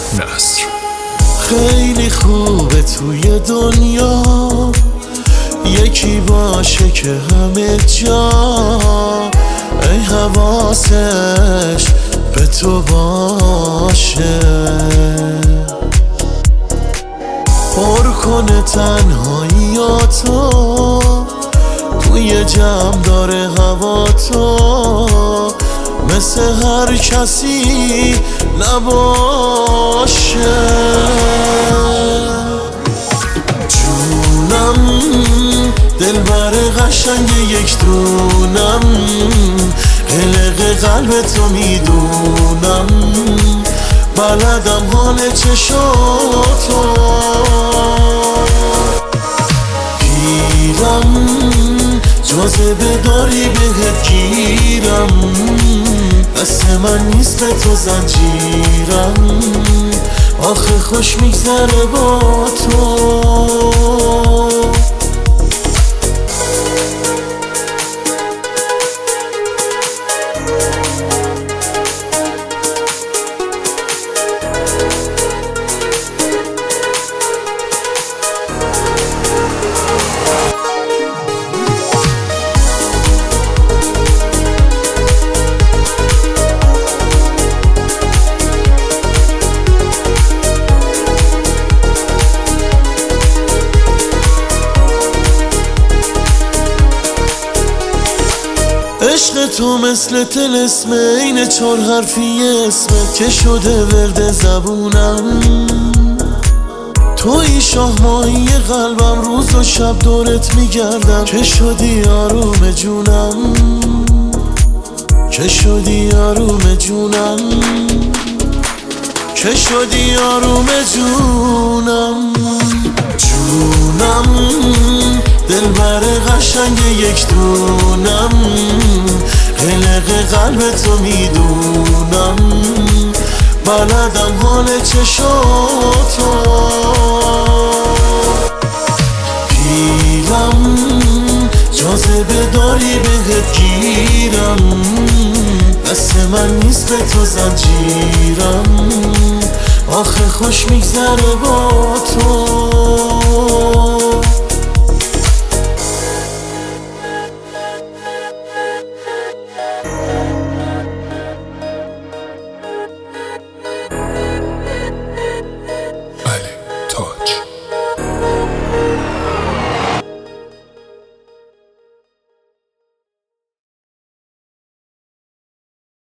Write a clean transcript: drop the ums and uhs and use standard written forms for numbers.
نصر. خیلی خوبه توی دنیا یکی باشه که همه جا ای حواسش به تو باشه، پر کنه تنهاییاتو، توی جمع داره هواتو، مثل هر کسی نباشه. جونم دلبر قشنگ یک دونم، قلق قلب تو میدونم، بلدم حال چشاتو، پیرم جاذبه داری بهت گیرم، دست من نیست به تو زنجیرم، آخه خوش میگذره با تو. عشق تو مثل طلسم، این 4 حرفی اسمت که شده ورد زبونم، توی شاه ماهی قلبم، روز و شب دورت میگردم، که شدی آروم جونم، که شدی آروم جونم، که شدی آروم جونم. جونم دلبر قشنگ یک دونم، قلق قلب تو میدونم، بلدم حال چشاتو، پیرم جاذبه داری بهت گیرم، دست من نیست به تو زنجیرم، آخه خوش میگذره با تو.